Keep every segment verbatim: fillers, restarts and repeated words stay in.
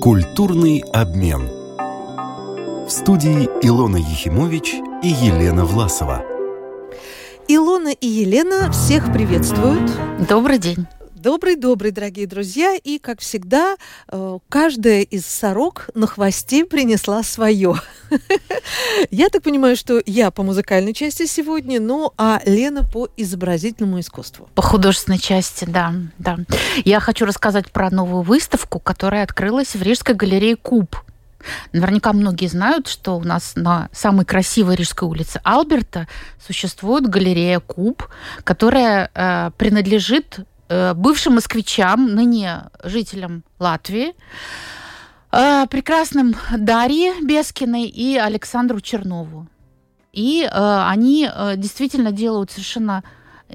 Культурный обмен. В студии Илона Ехимович и Елена Власова. Илона и Елена всех приветствуют. Добрый день. Добрый-добрый, дорогие друзья. И, как всегда, каждая из сорок на хвосте принесла свое. Я так понимаю, что я по музыкальной части сегодня, ну, а Лена по изобразительному искусству. По художественной части, да, да. Я хочу рассказать про новую выставку, которая открылась в Рижской галерее «Куб». Наверняка многие знают, что у нас на самой красивой Рижской улице Альберта существует галерея «Куб», которая э, принадлежит э, бывшим москвичам, ныне жителям Латвии, э, прекрасным Дарье Бескиной и Александру Чернову. И э, они э, действительно делают совершенно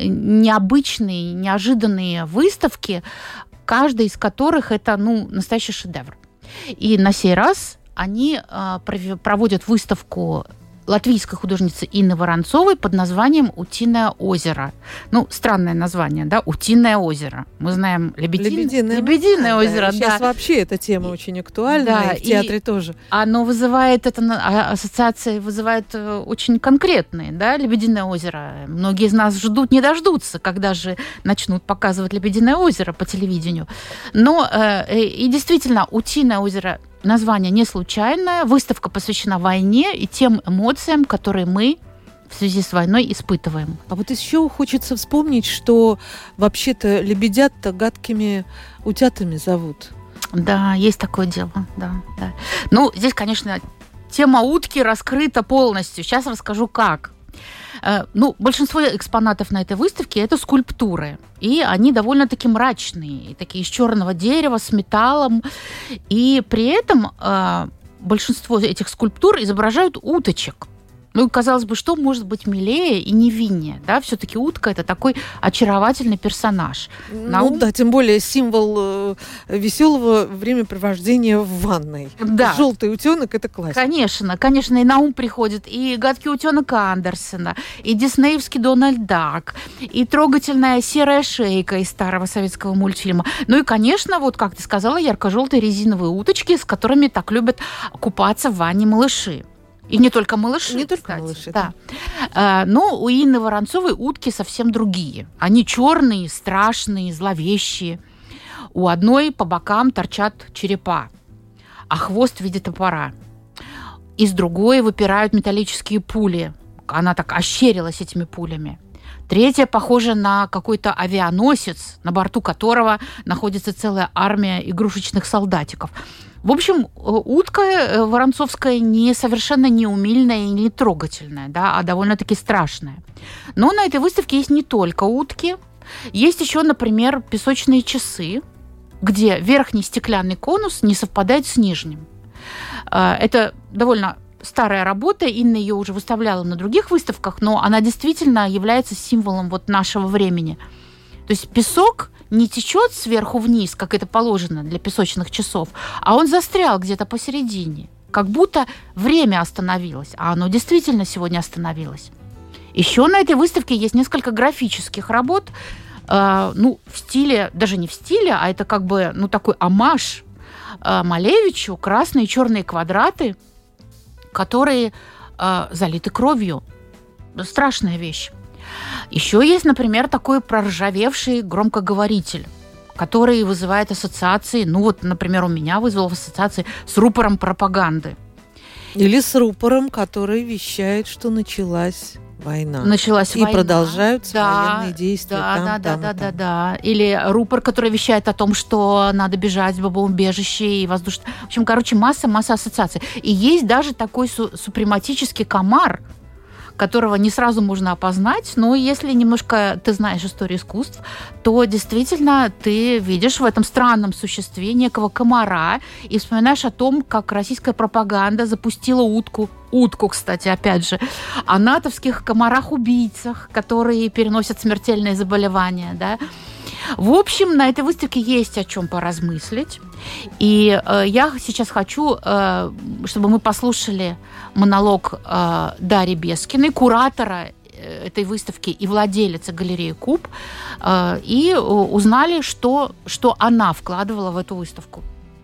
необычные, неожиданные выставки, каждая из которых это, ну, настоящий шедевр. И на сей раз они э, проводят выставку латвийской художницы Инны Воронцовой под названием «Утиное озеро». Ну, странное название, да? «Утиное озеро». Мы знаем Лебедин... Лебединое, Лебединое да, озеро, да. Сейчас вообще эта тема очень актуальна, да, и в театре и тоже. Оно вызывает, это ассоциации вызывает очень конкретные, да, Лебединое озеро. Многие из нас ждут, не дождутся, когда же начнут показывать Лебединое озеро по телевидению. Но э, и действительно, «Утиное озеро» название не случайное. Выставка посвящена войне и тем эмоциям, которые мы в связи с войной испытываем. А вот еще хочется вспомнить, что вообще-то лебедят-то гадкими утятами зовут. Да, есть такое дело, да, да. Ну, здесь, конечно, тема утки раскрыта полностью. Сейчас расскажу, как. Ну, большинство экспонатов на этой выставке – это скульптуры. И они довольно-таки мрачные, такие из черного дерева, с металлом. И при этом э, большинство этих скульптур изображают уточек. Ну, казалось бы, что может быть милее и невиннее, да? Все-таки утка – это такой очаровательный персонаж. На ну ум... да, тем более символ э, веселого времяпровождения в ванной. Да. Желтый утенок – это классика. Конечно, конечно, и на ум приходит и гадкий утенок Андерсена, и диснеевский Дональд Дак, и трогательная серая шейка из старого советского мультфильма. Ну и, конечно, вот, как ты сказала, ярко-желтые резиновые уточки, с которыми так любят купаться в ванне малыши. И не только малыши, Не только кстати. малыши, да. да. Но у Инны Воронцовой утки совсем другие. Они черные, страшные, зловещие. У одной по бокам торчат черепа, а хвост в виде топора. Из другой выпирают металлические пули. Она так ощерилась этими пулями. Третья похожа на какой-то авианосец, на борту которого находится целая армия игрушечных солдатиков. В общем, утка воронцовская не совершенно не умильная и не трогательная, да, а довольно-таки страшная. Но на этой выставке есть не только утки. Есть еще, например, песочные часы, где верхний стеклянный конус не совпадает с нижним. Это довольно старая работа, Инна ее уже выставляла на других выставках, но она действительно является символом вот нашего времени. То есть песок не течет сверху вниз, как это положено для песочных часов, а он застрял где-то посередине. Как будто время остановилось, а оно действительно сегодня остановилось. Еще на этой выставке есть несколько графических работ, э, ну, в стиле, даже не в стиле, а это как бы, ну, такой оммаж э, Малевичу, красные и черные квадраты, которые э, залиты кровью. Страшная вещь. Еще есть, например, такой проржавевший громкоговоритель, который вызывает ассоциации, ну вот, например, у меня вызвал ассоциации с рупором пропаганды. Или с рупором, который вещает, что началась война. Началась и война. И продолжаются да, военные действия. Да, там, да, там, да, там, да, там. да, да. Или рупор, который вещает о том, что надо бежать в бомбоубежище и воздушное. В общем, короче, масса-масса ассоциаций. И есть даже такой су- супрематический комар, которого не сразу можно опознать, но если немножко ты знаешь историю искусств, то действительно ты видишь в этом странном существе некого комара и вспоминаешь о том, как российская пропаганда запустила утку, утку, кстати, опять же, о натовских комарах-убийцах, которые переносят смертельные заболевания, да. В общем, на этой выставке есть о чем поразмыслить. И э, я сейчас хочу, э, чтобы мы послушали монолог э, Дарьи Бескиной, куратора этой выставки и владелицы галереи «Куб», э, и узнали, что, что она вкладывала в эту выставку.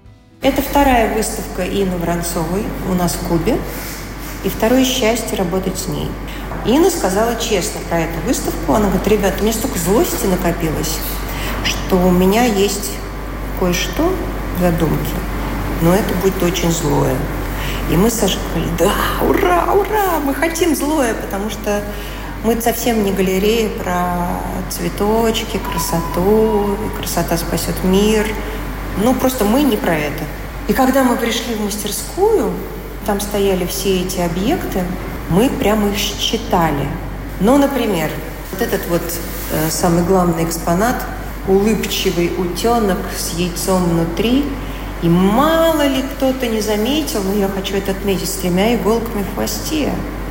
Это вторая выставка Инны Воронцовой у нас в клубе. И второе счастье работать с ней. Инна сказала честно про эту выставку. Она говорит: ребята, у меня столько злости накопилось, что у меня есть кое-что в задумке, но это будет очень злое. И мы с Сашей говорили: да, ура, ура, мы хотим злое, потому что мы совсем не галерея про цветочки, красоту, красота спасет мир. Ну, просто мы не про это. И когда мы пришли в мастерскую, там стояли все эти объекты, мы прямо их считали. Ну, например, вот этот вот э, самый главный экспонат – улыбчивый утенок с яйцом внутри. И мало ли кто-то не заметил, но я хочу это отметить, с тремя иголками в хвосте.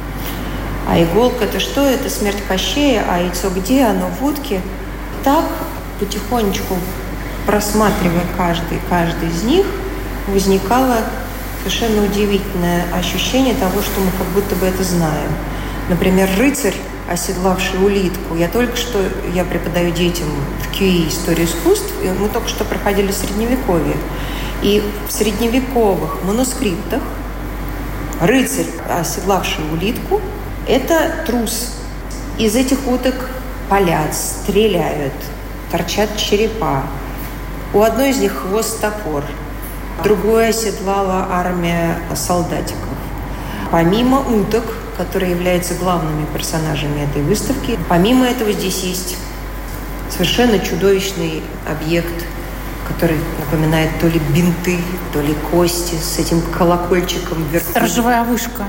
А иголка – это что? Это смерть Кощея, а яйцо где? Оно в утке. Так, потихонечку просматривая каждый, каждый из них, возникало совершенно удивительное ощущение того, что мы как будто бы это знаем. Например, рыцарь, оседлавший улитку. Я только что, я преподаю детям в КЮИ историю искусств, и мы только что проходили Средневековье. И в средневековых манускриптах рыцарь, оседлавший улитку, это трус. Из этих уток палят, стреляют, торчат черепа. У одной из них хвост топор. Другое оседлала армия солдатиков. Помимо уток, которые являются главными персонажами этой выставки, помимо этого здесь есть совершенно чудовищный объект, который напоминает то ли бинты, то ли кости с этим колокольчиком вверху. Сторожевая вышка.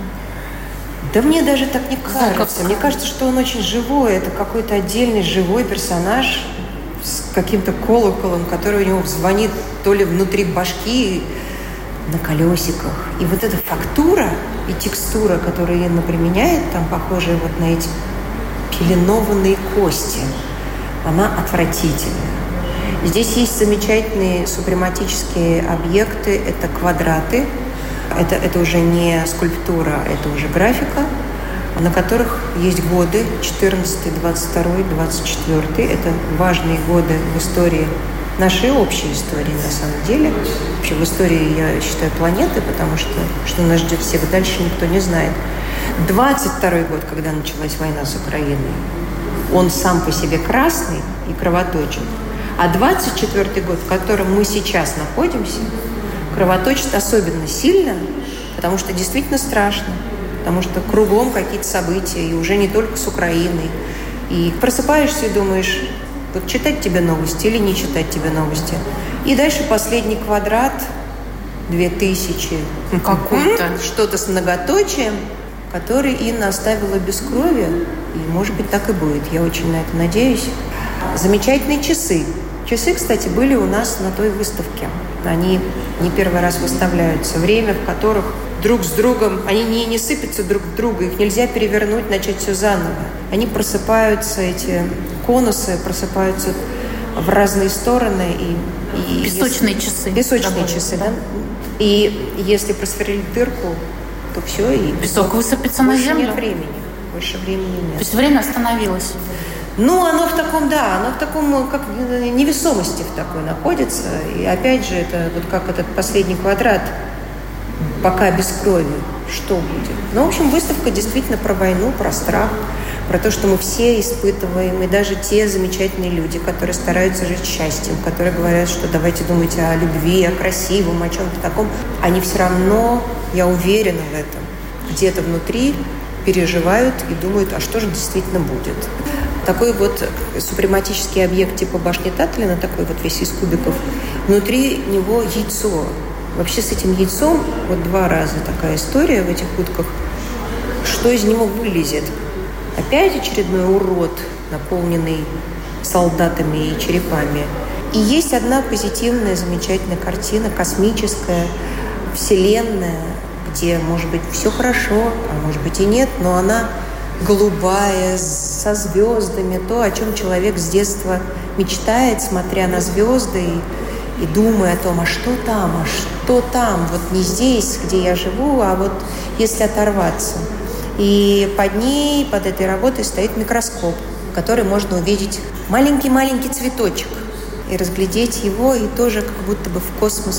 Да мне даже так не кажется. Как... Мне кажется, что он очень живой. Это какой-то отдельный живой персонаж с каким-то колоколом, который у него звонит то ли внутри башки, на колесиках. И вот эта фактура и текстура, которую Инна применяет, там похожая вот на эти пеленованные кости, она отвратительная. Здесь есть замечательные супрематические объекты. Это квадраты. Это, это уже не скульптура, это уже графика, на которых есть годы четырнадцатый, двадцать второй, двадцать четвёртый. Это важные годы в истории, нашей общей истории на самом деле. Вообще в истории, я считаю, планеты, потому что что нас ждет всех дальше, никто не знает. двадцать второй год, когда началась война с Украиной, он сам по себе красный и кровоточит. А двадцать четвёртый год, в котором мы сейчас находимся, кровоточит особенно сильно, потому что действительно страшно. Потому что кругом какие-то события, и уже не только с Украиной. И просыпаешься и думаешь, вот читать тебе новости или не читать тебе новости. И дальше последний квадрат, две тысячи. Какой-то. Что-то с многоточием, который Инна оставила без крови. И, может быть, так и будет. Я очень на это надеюсь. Замечательные часы. Часы, кстати, были у нас на той выставке. Они не первый раз выставляются. Время, в которых друг с другом, они не, не сыпятся друг в друга, их нельзя перевернуть, начать все заново. Они просыпаются, эти конусы просыпаются в разные стороны. И, и песочные если, часы. Песочные работают, часы, да? И если просверлить дырку, то все, и песок, песок высыпется на землю. Нет времени. Больше времени нет. То есть время остановилось. Ну, оно в таком, да, оно в таком, как невесомости в такой находится. И опять же, это вот как этот последний квадрат, пока без крови, что будет? Ну, в общем, выставка действительно про войну, про страх, про то, что мы все испытываем, и даже те замечательные люди, которые стараются жить счастьем, которые говорят, что давайте думать о любви, о красивом, о чем-то таком, они все равно, я уверена в этом, где-то внутри переживают и думают, а что же действительно будет. Такой вот супрематический объект типа башни Татлина, такой вот весь из кубиков, внутри него яйцо. Вообще с этим яйцом вот два раза такая история в этих утках. Что из него вылезет? Опять очередной урод, наполненный солдатами и черепами. И есть одна позитивная, замечательная картина, космическая, вселенная, где, может быть, все хорошо, а может быть и нет, но она голубая, со звездами, то, о чем человек с детства мечтает, смотря на звезды и, и думая о том, а что там, а что там, вот не здесь, где я живу, а вот если оторваться. И под ней, под этой работой стоит микроскоп, в который можно увидеть маленький-маленький цветочек и разглядеть его, и тоже как будто бы в космос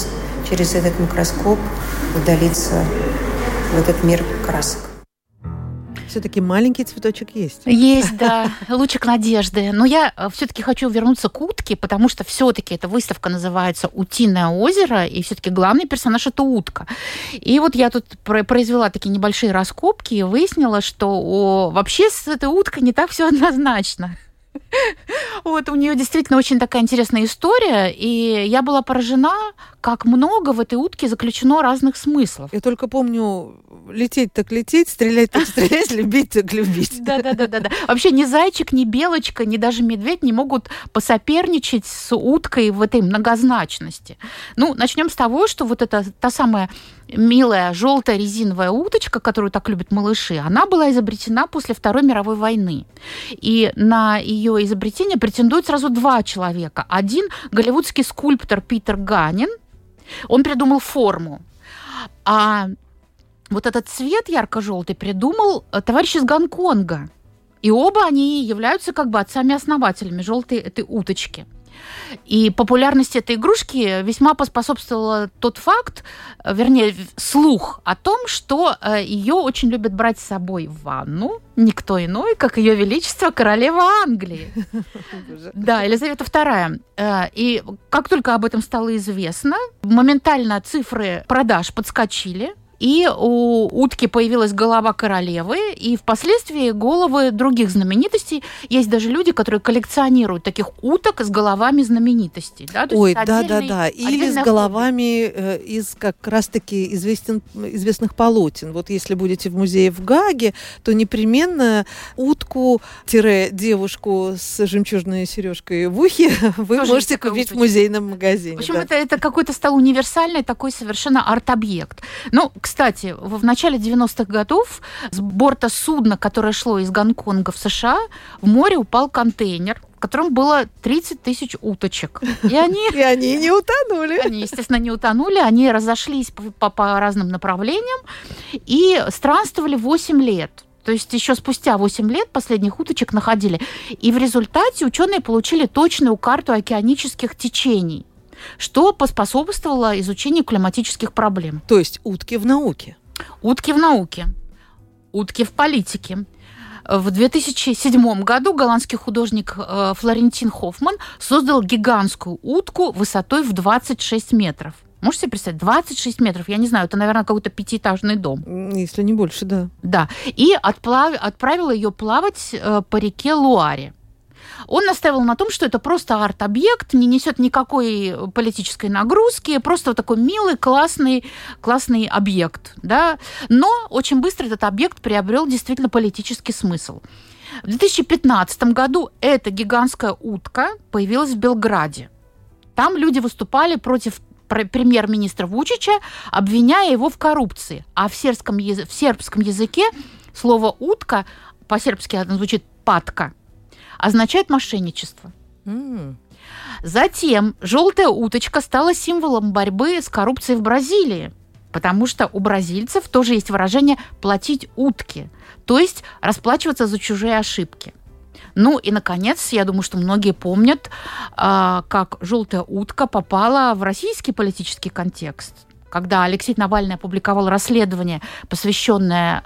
через этот микроскоп удалиться в этот мир красок. Все-таки маленький цветочек есть. Есть, да, лучик надежды. Но я все-таки хочу вернуться к утке, потому что все-таки эта выставка называется «Утиное озеро», и все-таки главный персонаж – это утка. И вот я тут произвела такие небольшие раскопки и выяснила, что о, вообще с этой уткой не так все однозначно. Вот, у нее действительно очень такая интересная история, и я была поражена, как много в этой утке заключено разных смыслов. Я только помню, лететь так лететь, стрелять так стрелять, любить так любить. Да-да-да. Вообще ни зайчик, ни белочка, ни даже медведь не могут посоперничать с уткой в этой многозначности. Ну, начнем с того, что вот эта та самая милая желтая резиновая уточка, которую так любят малыши, она была изобретена после Второй мировой войны. И на ее изобретение претендуют сразу два человека. Один – голливудский скульптор Питер Ганин. Он придумал форму. А вот этот цвет ярко-желтый придумал товарищ из Гонконга. И оба они являются как бы отцами-основателями желтой этой уточки. И популярности этой игрушки весьма поспособствовал тот факт, вернее, слух о том, что ее очень любят брать с собой в ванну никто иной, как Ее Величество королева Англии. Да, Елизавета вторая. И как только об этом стало известно, моментально цифры продаж подскочили. И у утки появилась голова королевы, и впоследствии головы других знаменитостей. Есть даже люди, которые коллекционируют таких уток с головами знаменитостей. Да? Ой, да-да-да. Или с головами э, из как раз-таки известен, известных полотен. Вот если будете в музее в Гааге, то непременно утку-девушку с жемчужной сережкой в ухе вы тоже можете купить уточка в музейном магазине. В общем, да. это, это какой-то стал универсальный такой совершенно арт-объект. Ну, кстати, в начале девяностых годов с борта судна, которое шло из Гонконга в США, в море упал контейнер, в котором было тридцать тысяч уточек. И они... И они не утонули. Они, естественно, не утонули. Они разошлись по, по, по разным направлениям и странствовали восемь лет. То есть еще спустя восемь лет последних уточек находили. И в результате ученые получили точную карту океанических течений, что поспособствовало изучению климатических проблем. То есть утки в науке. Утки в науке. Утки в политике. В две тысячи седьмом году голландский художник Флорентин Хоффман создал гигантскую утку высотой в двадцать шесть метров. Можете себе представить? двадцать шесть метров. Я не знаю, это, наверное, какой-то пятиэтажный дом. Если не больше, да. Да. И отплав... отправил ее плавать по реке Луаре. Он настаивал на том, что это просто арт-объект, не несет никакой политической нагрузки, просто вот такой милый, классный, классный объект. Да? Но очень быстро этот объект приобрел действительно политический смысл. В две тысячи пятнадцатом году эта гигантская утка появилась в Белграде. Там люди выступали против премьер-министра Вучича, обвиняя его в коррупции. А в сербском, в сербском языке слово «утка», по-сербски оно звучит «патка», означает мошенничество. Mm. Затем желтая уточка стала символом борьбы с коррупцией в Бразилии, потому что у бразильцев тоже есть выражение «платить утки», то есть расплачиваться за чужие ошибки. Ну и, наконец, я думаю, что многие помнят, как желтая утка попала в российский политический контекст, когда Алексей Навальный опубликовал расследование, посвященное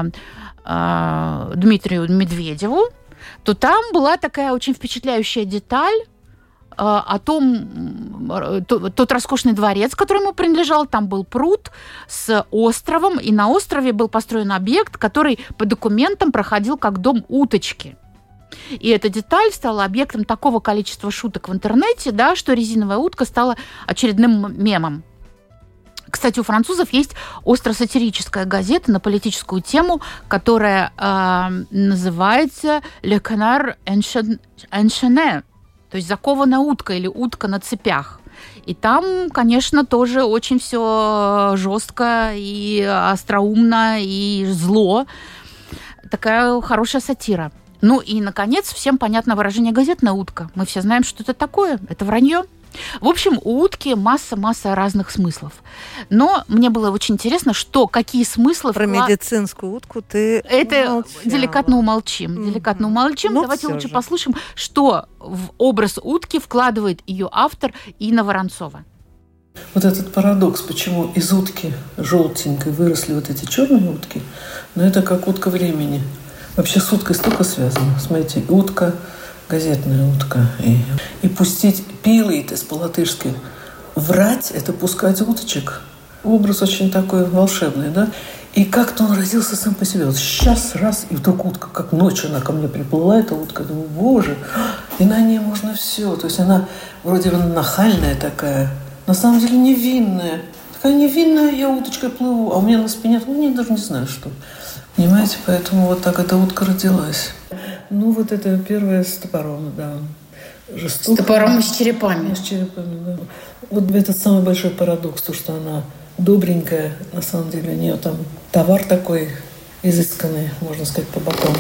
Дмитрию Медведеву, то там была такая очень впечатляющая деталь о том, тот роскошный дворец, который ему принадлежал, там был пруд с островом, и на острове был построен объект, который по документам проходил как дом уточки. И эта деталь стала объектом такого количества шуток в интернете, да, что резиновая утка стала очередным мемом. Кстати, у французов есть остро-сатирическая газета на политическую тему, которая э, называется «Le canard enchaîné», то есть «закованная утка» или «утка на цепях». И там, конечно, тоже очень все жестко и остроумно, и зло. Такая хорошая сатира. Ну и, наконец, всем понятно выражение «газетная утка». Мы все знаем, что это такое. Это вранье. В общем, у утки масса-масса разных смыслов. Но мне было очень интересно, что, какие смыслы... Про вклад... медицинскую утку ты Это умолчала. деликатно умолчим. Mm-hmm. Деликатно умолчим. Но Давайте лучше же. послушаем, что в образ утки вкладывает ее автор Инна Воронцова. Вот этот парадокс, почему из утки желтенькой выросли вот эти черные утки, но это как утка времени. Вообще с уткой столько связано. Смотрите, утка, газетная утка. И, и пустить пилит из по-латышски. Врать – это пускать уточек. Образ очень такой волшебный, да? И как-то он родился сам по себе. Вот сейчас раз, и вдруг утка, как ночью она ко мне приплыла, эта утка, думаю, боже, и на ней можно все. То есть она вроде бы нахальная такая, на самом деле невинная. Такая невинная, я уточкой плыву, а у меня на спине, ну, я даже не знаю, что. Понимаете, поэтому вот так эта утка родилась. Ну, вот это первое с топором, да. Жестоко. С топором и с черепами. С черепами, да. Вот этот самый большой парадокс, то, что она добренькая, на самом деле у нее там товар такой изысканный, можно сказать, по бокам.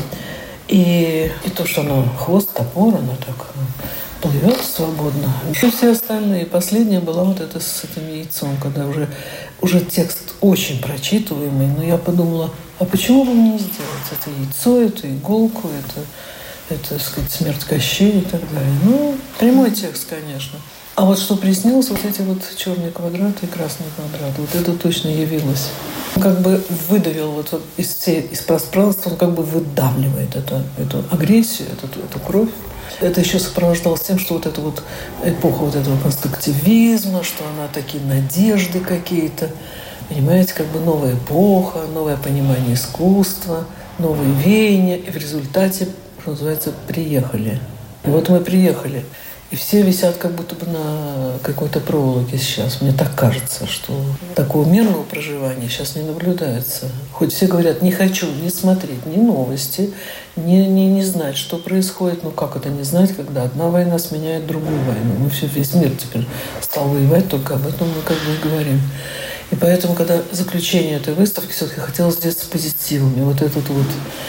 И, и то, что она хвост, топор, она так плывет свободно. И все остальные. Последняя была вот эта с этим яйцом, когда уже, уже текст очень прочитываемый. Но я подумала, а почему бы мне не сделать это яйцо, эту иголку, это, это, так сказать, смерть Кощея и так далее. Ну, прямой текст, конечно. А вот что приснилось, вот эти вот черные квадраты и красные квадраты, вот это точно явилось. Он как бы выдавил вот из, всей, из пространства, он как бы выдавливает это, эту агрессию, эту, эту кровь. Это еще сопровождалось тем, что вот эта вот эпоха вот этого конструктивизма, что она такие надежды какие-то, понимаете, как бы новая эпоха, новое понимание искусства, новые веяния. И в результате, что называется, приехали. И вот мы приехали. И все висят как будто бы на какой-то проволоке сейчас. Мне так кажется, что такого мирного проживания сейчас не наблюдается. Хоть все говорят, не хочу не смотреть ни новости, не, не, не знать, что происходит. Ну как это не знать, когда одна война сменяет другую войну? Мы все, весь мир теперь стал воевать, только об этом мы как бы и говорим. И поэтому, когда заключение этой выставки, все-таки хотелось сделать с позитивом. И вот этот вот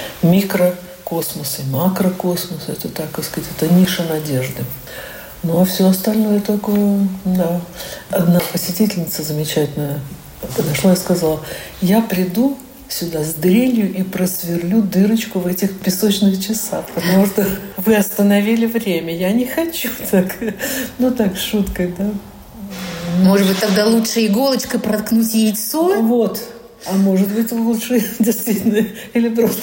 микрокосмос и макрокосмос, это, так сказать, это ниша надежды. Ну, а все остальное такое, да. Одна посетительница замечательная подошла и сказала, я приду сюда с дрелью и просверлю дырочку в этих песочных часах, потому что вы остановили время. Я не хочу так. Ну, так, шуткой, да. Может быть, тогда лучше иголочкой проткнуть яйцо? Вот. А может быть, лучше действительно или просто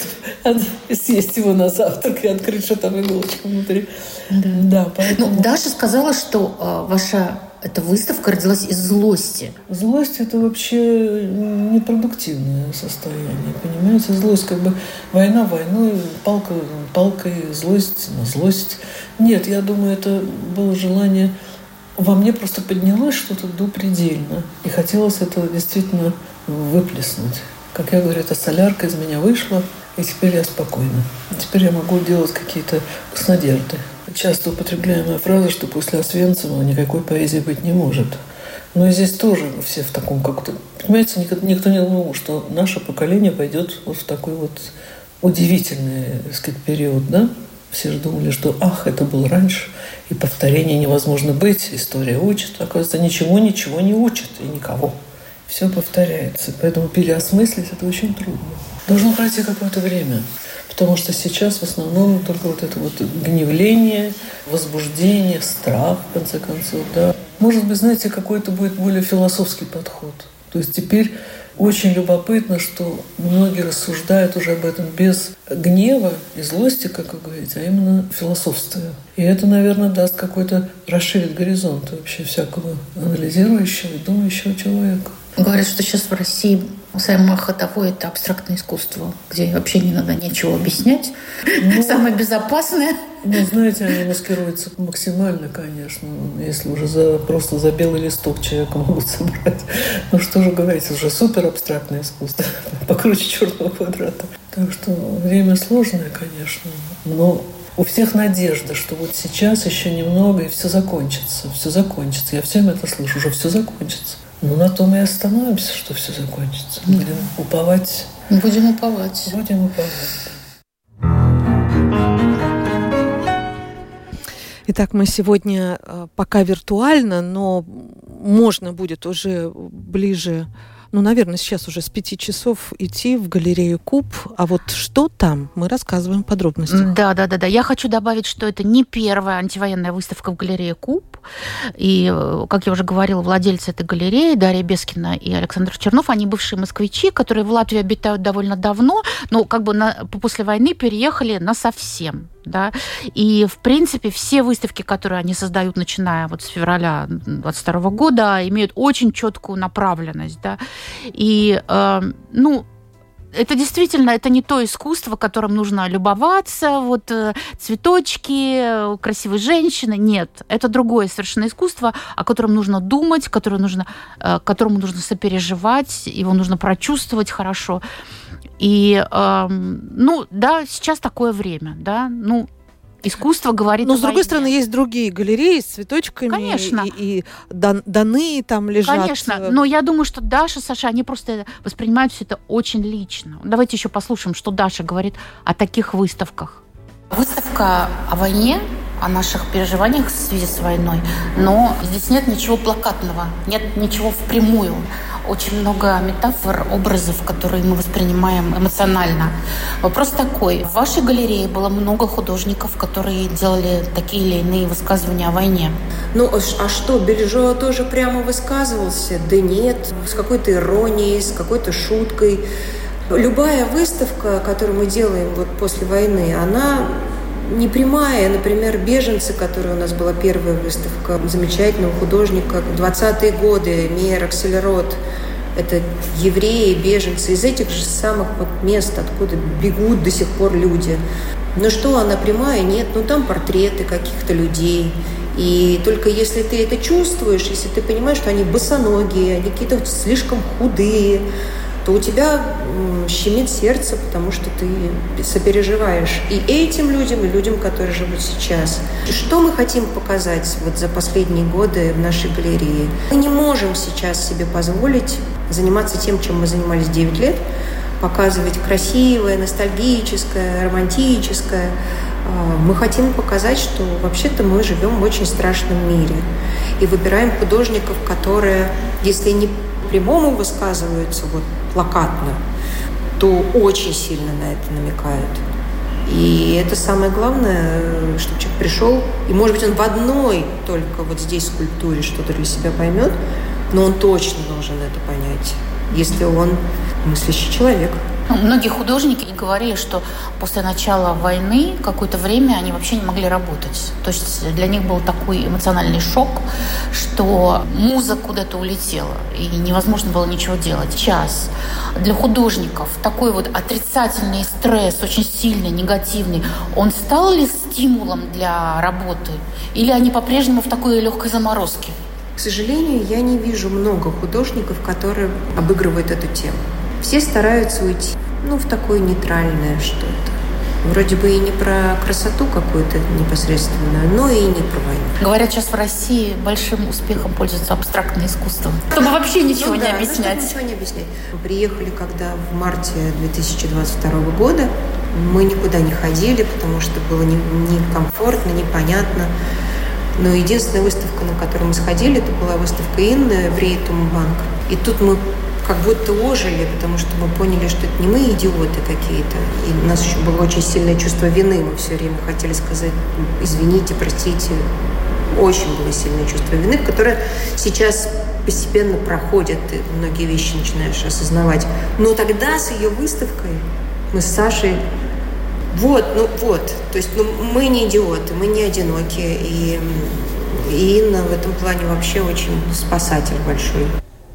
съесть его на завтрак и открыть, что там иголочка внутри. Да, да поэтому... Ну, Даша сказала, что э, ваша эта выставка родилась из злости. Злость – это вообще непродуктивное состояние, понимаете? Злость как бы война войной, палка палкой, злость на злость. Нет, я думаю, это было желание... Во мне просто поднялось что-то до предельно. И хотелось это действительно выплеснуть. Как я говорю, эта солярка из меня вышла, и теперь я спокойна. Теперь я могу делать какие-то с надеждой. Часто употребляемая фраза, что после Освенцима никакой поэзии быть не может. Но и здесь тоже все в таком как-то... Понимаете, никто, никто не думал, что наше поколение пойдет вот в такой вот удивительный, так сказать, период, да? Все же думали, что ах, это было раньше, и повторения невозможно быть, история учит. Оказывается, ничего, ничего не учит, и никого. Все повторяется. Поэтому переосмыслить это очень трудно. Должно пройти какое-то время. Потому что сейчас в основном только вот это вот гневление, возбуждение, страх, в конце концов, да. Может быть, знаете, какой-то будет более философский подход. То есть теперь очень любопытно, что многие рассуждают уже об этом без гнева и злости, как вы говорите, а именно философствуя. И это, наверное, даст какой-то, расширит горизонт вообще всякого анализирующего и думающего человека. Говорят, что сейчас в России самое ходовое – это абстрактное искусство, где вообще не надо ничего объяснять. Ну, самое безопасное. Ну, знаете, они маскируются максимально, конечно. Если уже за, просто за белый листок человека могут собрать. Ну, что же говорить, уже супер абстрактное искусство. Покруче черного квадрата. Так что время сложное, конечно. Но у всех надежда, что вот сейчас еще немного, и все закончится. Все закончится. Я всем это слышу. Уже все закончится. Ну, на том и остановимся, что все закончится. Будем да. уповать. Будем уповать. Будем уповать. Итак, мы сегодня пока виртуально, но можно будет уже ближе, ну, наверное, сейчас уже с пяти часов идти в галерею Куб. А вот что там, мы рассказываем подробности. Да, да, да, да. Я хочу добавить, что это не первая антивоенная выставка в галерее Куб. И, как я уже говорила, владельцы этой галереи, Дарья Бескина и Александр Чернов, они бывшие москвичи, которые в Латвии обитают довольно давно, но как бы на, после войны переехали насовсем. Да? И, в принципе, все выставки, которые они создают, начиная вот с февраля двадцать второго года, имеют очень четкую направленность. Да? И, э, ну, это действительно, это не то искусство, которым нужно любоваться, вот цветочки, красивые женщины. Нет, это другое совершенно искусство, о котором нужно думать, которое нужно, которому нужно сопереживать, его нужно прочувствовать хорошо. И, э, ну, да, сейчас такое время, да, ну, искусство говорит Но, о с другой войне. стороны, есть другие галереи с цветочками. Конечно. И, и дан, даны там лежат. Конечно, но я думаю, что Даша, Саша, они просто воспринимают все это очень лично. Давайте еще послушаем, что Даша говорит о таких выставках. Выставка о войне, о наших переживаниях в связи с войной, но здесь нет ничего плакатного, нет ничего впрямую. Очень много метафор, образов, которые мы воспринимаем эмоционально. Вопрос такой. В вашей галерее было много художников, которые делали такие или иные высказывания о войне. Ну, а что, Бельжо тоже прямо высказывался? Да нет, с какой-то иронией, с какой-то шуткой. Любая выставка, которую мы делаем вот после войны, она не прямая. Например, «Беженцы», которая у нас была первая выставка замечательного художника, двадцатые годы, Мейер Акселерот. Это евреи, беженцы из этих же самых вот мест, откуда бегут до сих пор люди. Но что, она прямая? Нет. Ну, там портреты каких-то людей. И только если ты это чувствуешь, если ты понимаешь, что они босоногие, они какие-то слишком худые, то у тебя щемит сердце, потому что ты сопереживаешь и этим людям, и людям, которые живут сейчас. Что мы хотим показать вот за последние годы в нашей галерее? Мы не можем сейчас себе позволить заниматься тем, чем мы занимались девять лет, показывать красивое, ностальгическое, романтическое. Мы хотим показать, что вообще-то мы живем в очень страшном мире. И выбираем художников, которые, если не по-прямому высказываются вот, плакатно, то очень сильно на это намекают. И это самое главное, чтобы человек пришел, и, может быть, он в одной только вот здесь скульптуре что-то для себя поймет, но он точно должен это понять, если он мыслящий человек. Многие художники говорили, что после начала войны какое-то время они вообще не могли работать. То есть для них был такой эмоциональный шок, что муза куда-то улетела, и невозможно было ничего делать. Сейчас для художников такой вот отрицательный стресс, очень сильный, негативный, он стал ли стимулом для работы? Или они по-прежнему в такой легкой заморозке? К сожалению, я не вижу много художников, которые обыгрывают эту тему. Все стараются уйти, ну, в такое нейтральное что-то. Вроде бы и не про красоту какую-то непосредственную, но и не про войну. Говорят, сейчас в России большим успехом пользуется абстрактное искусство. Чтобы вообще ничего ну, не да, объяснять. Ну, ничего не объяснять. Мы приехали, когда в марте две тысячи двадцать второго года. Мы никуда не ходили, потому что было некомфортно, не непонятно. Но единственная выставка, на которую мы сходили, это была выставка Инны в Рейтумбанк. И тут мы как будто ожили, потому что мы поняли, что это не мы идиоты какие-то. И у нас еще было очень сильное чувство вины. Мы все время хотели сказать извините, простите. Очень было сильное чувство вины, которое сейчас постепенно проходит, и многие вещи начинаешь осознавать. Но тогда с ее выставкой мы с Сашей вот, ну вот, то есть ну, мы не идиоты, мы не одиноки. И, и Инна в этом плане вообще очень спасатель большой.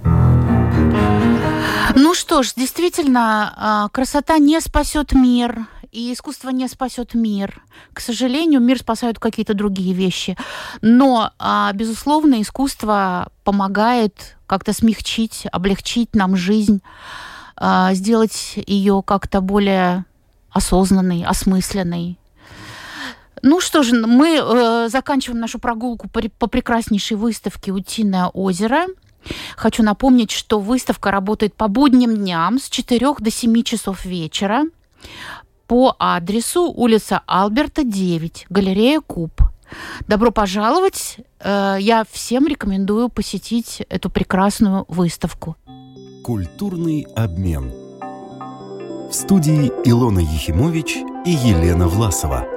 Ну что ж, действительно, красота не спасет мир, и искусство не спасет мир. К сожалению, мир спасают какие-то другие вещи. Но, безусловно, искусство помогает как-то смягчить, облегчить нам жизнь, сделать ее как-то более осознанной, осмысленной. Ну что же, мы заканчиваем нашу прогулку по прекраснейшей выставке «Утиное озеро». Хочу напомнить, что выставка работает по будним дням с четырёх до семи часов вечера по адресу улица Альберта, девять, галерея Куб. Добро пожаловать! Я всем рекомендую посетить эту прекрасную выставку. Культурный обмен. В студии Илона Ехимович и Елена Власова.